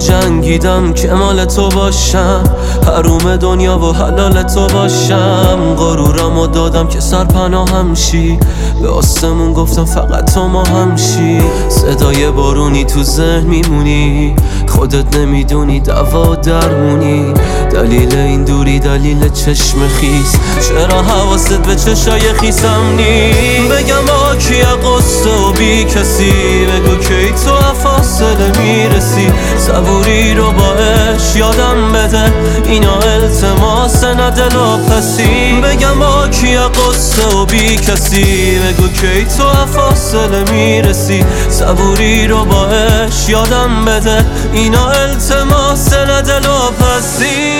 جنگیدم که مال تو باشم، حروم دنیا و حلال تو باشم. غرورمو دادم که سرپناهم شی، به آسمون گفتم فقط تو ماهم شی. صدای بارونی تو ذهن میمونی، خودت نمیدونی دوا درمونی. دلیل این دوری دلیل چشم خیس، چرا حواست به چشای خیسم نی؟ بگم با کیه قصه و بی کسی، بگو کی تو فاصله میرسی. صبوری رو باش یادم بده، اینا التماس نه دل و پسی. بگم با کیه قصه و بی کسی، بگو کی تو فاصله میرسی. صبوری رو باش یادم بده، اینا التماس نه دل و پسی.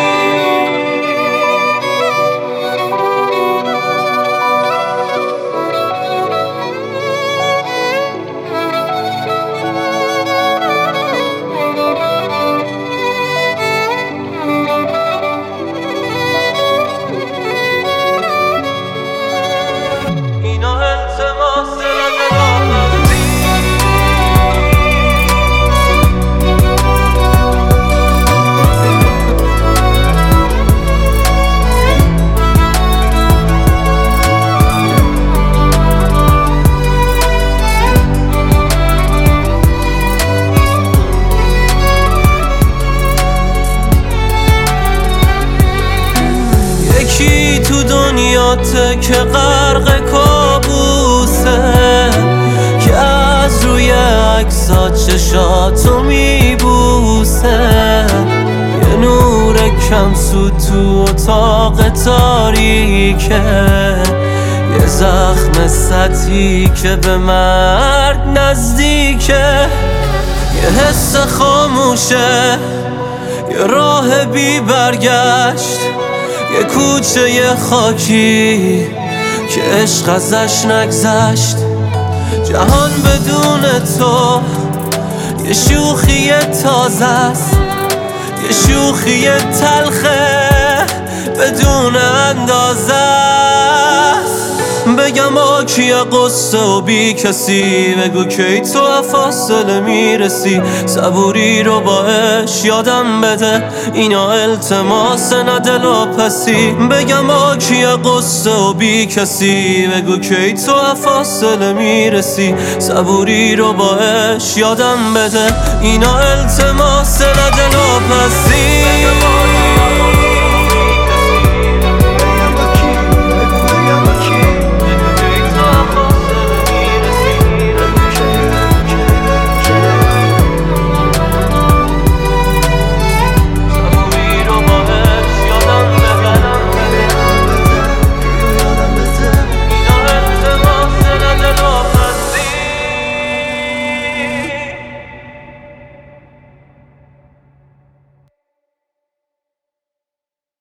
یکی تو دنیاته که غرق کابوسه، که از روی عکسات چشاتو میبوسه. یه نور کم سود تو اتاق تاریکه، یه زخم سطحی که به مرگ نزدیکه. یه حس خاموشه، یه راه بی برگشت، یه کوچه یه خاکی که عشق ازش نگذشت. جهان بدون تو یه شوخی تازه است، یه شوخی تلخه بدون اندازه است. بگم با کیه قصه و بی کسی، بگو کی تو فاصله میرسی. صبوری رو باش یادم بده، اینا التماس نه دل و پسی. بگم با کیه قصه و بی کسی، بگو کی تو فاصله میرسی. صبوری رو باش یادم بده، اینا التماس نه دل و پسی.